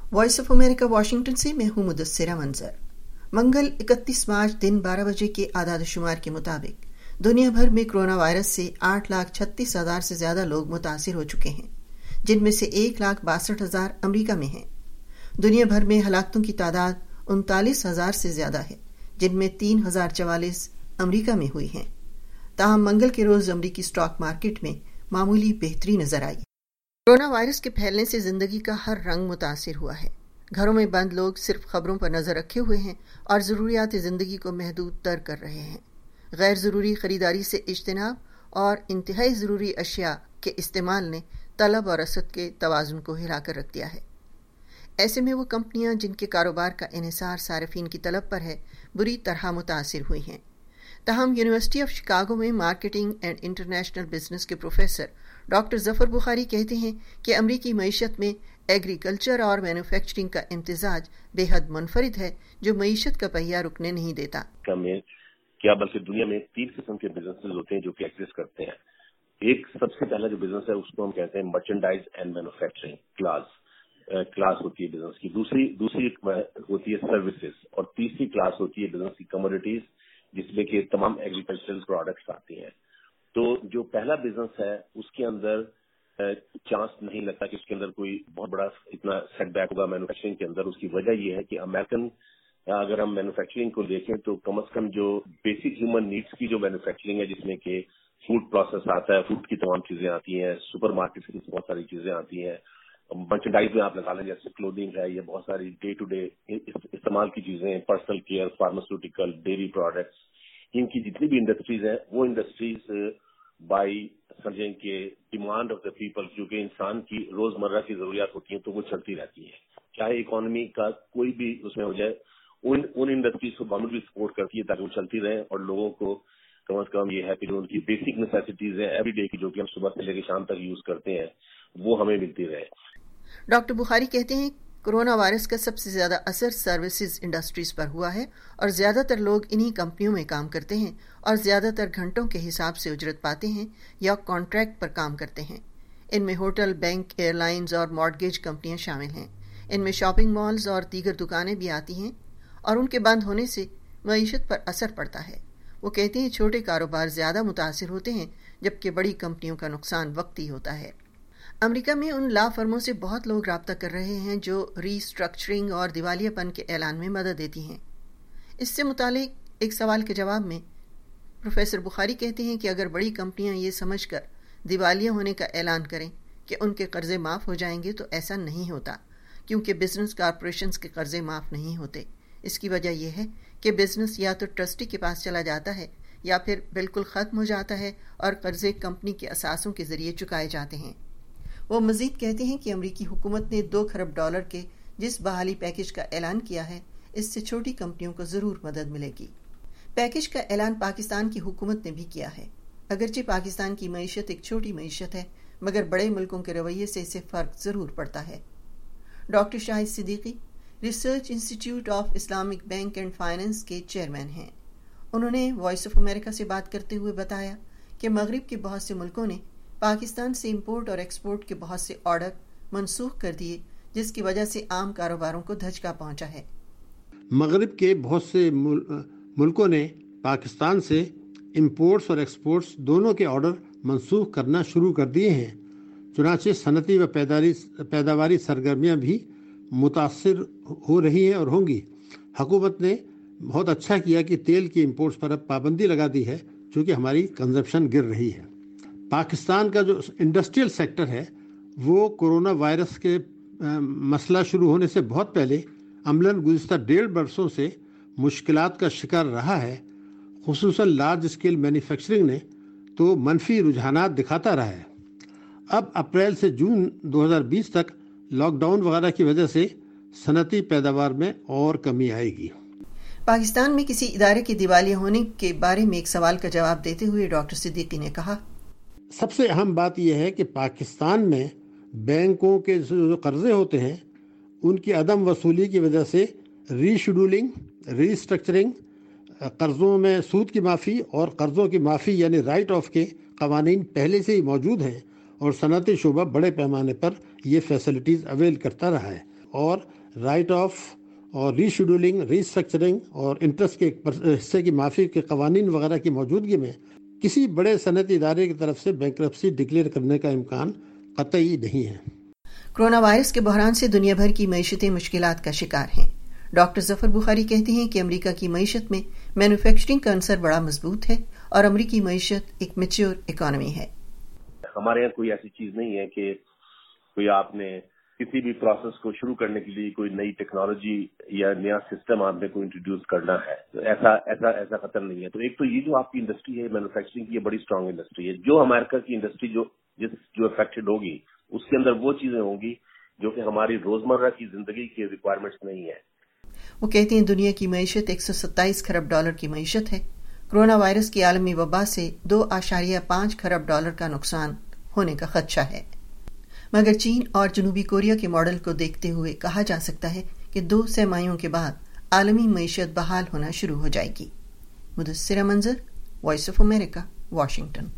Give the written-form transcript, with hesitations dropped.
Voice of America Washington से मैं हूं मुदस्सिरा मंजर। मंगल 31 मार्च दिन 12 बजे के आदाद शुमार के मुताबिक दुनिया भर में कोरोना वायरस से 8,36,000 से ज्यादा लोग मुतासिर हो चुके हैं, जिनमें से 1,62,000 अमरीका में हैं। दुनिया भर में हलाकतों की तादाद 39,000 से ज्यादा है, जिनमें 3,044 अमरीका में हुई हैं। ताहम मंगल के रोज अमरीकी स्टॉक मार्केट में मामूली बेहतरी नजर आई। कोरोना वायरस के फैलने से जिंदगी का हर रंग मुतासिर हुआ है। घरों में बंद लोग सिर्फ खबरों पर नजर रखे हुए हैं और जरूरियात जिंदगी को महदूद तर कर रहे हैं। गैर जरूरी खरीदारी से इज्तनाब और इंतहाई जरूरी अशिया के इस्तेमाल ने तलब और रसद के तवाजुन को हिलाकर रख दिया है। ऐसे में वो कंपनियां जिनके कारोबार का इन्हिसार सारिफीन की तलब पर है, बुरी तरह मुतासिर हुई हैं। ताहम यूनिवर्सिटी ऑफ शिकागो में मार्केटिंग एंड इंटरनेशनल बिजनेस के प्रोफेसर डॉक्टर जफर बुखारी कहते हैं कि अमरीकी मईशत में एग्रीकल्चर और मैन्युफैक्चरिंग का इम्तिजाज बेहद मुनफरिद है, जो मईशत का पहिया रुकने नहीं देता। क्या बल्कि दुनिया में 3 किस्म के बिजनेसेस होते हैं जो कि एग्जिस्ट करते हैं। एक सबसे पहला जो बिजनेस है उसको हम कहते हैं मर्चेंडाइज एंड मैन्युफैक्चरिंग क्लास होती है बिजनेस की। दूसरी होती है सर्विसेज और तीसरी क्लास होती है बिजनेस की कमोडिटीज, जिसमें कि तमाम एग्रीकल्चरल प्रोडक्ट्स आती हैं। तो जो पहला बिजनेस है उसके अंदर चांस नहीं लगता कि उसके अंदर कोई बहुत बड़ा इतना सेटबैक होगा मैन्युफैक्चरिंग के अंदर। उसकी वजह यह है कि अमेरिकन, अगर हम मैन्युफैक्चरिंग को देखें तो कम से कम जो बेसिक ह्यूमन नीड्स की जो मैन्युफैक्चरिंग है, जिसमें कि फूड प्रोसेस आता है, फूड की तमाम चीजें आती हैं, सुपर मार्केट की बहुत सारी चीजें आती हैं, मर्चेंडाइज में आप लगा लें जैसे क्लोथिंग है, ये बहुत सारी डे टू डे इस्तेमाल की चीजें, personal care, pharmaceutical, dairy products, इनकी जितनी भी इंडस्ट्रीज हैं वो इंडस्ट्रीज बाई समझें कि डिमांड ऑफ द पीपल, क्योंकि इंसान की रोजमर्रा की जरूरियात होती हैं तो वो चलती रहती है। चाहे इकोनॉमी का कोई भी उसमें हो जाए, उन इंडस्ट्रीज को गवर्नमेंट भी सपोर्ट करती है ताकि वो चलती रहे और लोगों को कम से कम ये है कि जो उनकी बेसिक नेसेसिटीज है एवरी डे की, जो कि हम सुबह से लेकर शाम तक यूज करते हैं, वो हमें मिलती रहे। डॉक्टर बुखारी कहते हैं कोरोना वायरस का सबसे ज्यादा असर सर्विसेज इंडस्ट्रीज पर हुआ है और ज्यादातर लोग इन्हीं कंपनियों में काम करते हैं और ज्यादातर घंटों के हिसाब से उजरत पाते हैं या कॉन्ट्रैक्ट पर काम करते हैं। इनमें होटल, बैंक, एयरलाइंस और मॉर्गेज कंपनियां शामिल हैं। इनमें शॉपिंग मॉल्स और दीगर दुकानें भी आती हैं और उनके बंद होने से मईशत पर असर पड़ता है। वो कहते हैं छोटे कारोबार ज्यादा मुतासिर होते हैं, जबकि बड़ी कंपनियों का नुकसान वक्ती होता है। अमेरिका में उन ला फर्मों से बहुत लोग राब्ता कर रहे हैं जो रीस्ट्रक्चरिंग और दिवालियापन के ऐलान में मदद देती हैं। इससे मुतालिक एक सवाल के जवाब में प्रोफेसर बुखारी कहते हैं कि अगर बड़ी कंपनियां ये समझकर दिवालिया होने का ऐलान करें कि उनके कर्जे माफ़ हो जाएंगे तो ऐसा नहीं होता, क्योंकि बिजनेस कॉरपोरेशंस के कर्जे माफ़ नहीं होते। इसकी वजह यह है कि बिजनेस या तो ट्रस्टी के पास चला जाता है या फिर बिल्कुल ख़त्म हो जाता है और कर्जे कंपनी के असासों के जरिए चुकाए जाते हैं। वो मजीद कहते हैं कि अमरीकी हुकूमत ने $2 खरब के जिस बहाली पैकेज का ऐलान किया है, इससे छोटी कंपनियों को जरूर मदद मिलेगी। पैकेज का ऐलान पाकिस्तान की हुकूमत ने भी किया है। अगरचे पाकिस्तान की मईशत एक छोटी मईशत है, मगर बड़े मुल्कों के रवैये से इसे फर्क जरूर पड़ता है। Doctor Shahid Siddiqui research institute of Islamic bank and finance के चेयरमैन हैं। उन्होंने वॉइस ऑफ अमेरिका से बात करते हुए बताया कि मगरिब के बहुत से मुल्कों ने पाकिस्तान से इंपोर्ट और एक्सपोर्ट के बहुत से ऑर्डर मनसूख कर दिए, जिसकी वजह से आम कारोबारों को धचका पहुंचा है। मगरिब के बहुत से मुल्कों ने पाकिस्तान से इंपोर्ट्स और एक्सपोर्ट्स दोनों के ऑर्डर मनसूख करना शुरू कर दिए हैं। चुनांचे सनती व पैदावारी सरगर्मियां भी मुतासिर हो रही हैं और होंगी। हुकूमत ने बहुत अच्छा किया कि तेल की इंपोर्ट्स पर अब पाबंदी लगा दी है, चूँकि हमारी कंजप्शन गिर रही है। पाकिस्तान का जो इंडस्ट्रियल सेक्टर है वो कोरोना वायरस के मसला शुरू होने से बहुत पहले अमलन गुज़िश्ता 1.5 बरसों से मुश्किलात का शिकार रहा है। खुसूसन लार्ज स्केल मैन्युफैक्चरिंग ने तो मनफी रुझानात दिखाता रहा है। अब अप्रैल से जून 2020 तक लॉकडाउन वगैरह की वजह से सनती पैदावार में और कमी आएगी। पाकिस्तान में किसी इदारे के दिवालिया होने के बारे में एक सवाल का जवाब देते हुए डॉक्टर सिद्दीकी ने कहा, सबसे अहम बात यह है कि पाकिस्तान में बैंकों के जो कर्जे होते हैं उनकी अदम वसूली की वजह से रीशेड्यूलिंग, रीस्ट्रक्चरिंग, कर्ज़ों में सूद की माफ़ी और कर्ज़ों की माफ़ी यानी राइट ऑफ के कवानीन पहले से ही मौजूद हैं और सनती शुबा बड़े पैमाने पर ये फैसिलिटीज़ अवेल करता रहा है। और رائٹ آف اور ری شیڈولنگ، ری اسٹرکچرنگ اور انٹرسٹ کے حصے کی معافی کے قوانین وغیرہ کی موجودگی میں کسی بڑے صنعتی ادارے کی طرف سے بینکرپسی ڈکلیئر کرنے کا امکان قطعی نہیں ہے۔ کورونا وائرس کے بحران سے دنیا بھر کی معیشتیں مشکلات کا شکار ہیں۔ ڈاکٹر ظفر بخاری کہتے ہیں کہ امریکہ کی معیشت میں مینوفیکچرنگ کا عنصر بڑا مضبوط ہے اور امریکی معیشت ایک میچور اکانومی ہے۔ ہمارے یہاں کوئی ایسی چیز نہیں ہے کہ کوئی آپ نے کسی بھی پروسیس کو شروع کرنے کے لیے کوئی نئی ٹیکنالوجی یا نیا سسٹم آپ نے کو انٹروڈیوس کرنا ہے، ایسا خطر نہیں ہے۔ تو ایک تو یہ جو آپ کی انڈسٹری ہے مینوفیکچرنگ کی، یہ بڑی اسٹرانگ انڈسٹری ہے۔ جو امریکہ کی انڈسٹری جو افیکٹڈ ہوگی اس کے اندر وہ چیزیں ہوں گی جو کہ ہماری روزمرہ کی زندگی کی ریکوائرمنٹس نہیں ہے۔ وہ کہتے ہیں دنیا کی معیشت 127 کھرب ڈالر کی معیشت ہے۔ کورونا وائرس کی عالمی وبا سے 2.5 کھرب ڈالر کا نقصان ہونے کا خدشہ ہے، مگر چین اور جنوبی کوریا کے ماڈل کو دیکھتے ہوئے کہا جا سکتا ہے کہ 2 سرمایوں کے بعد عالمی معیشت بحال ہونا شروع ہو جائے گی۔ مدثرہ منظر، وائس آف امریکہ، واشنگٹن۔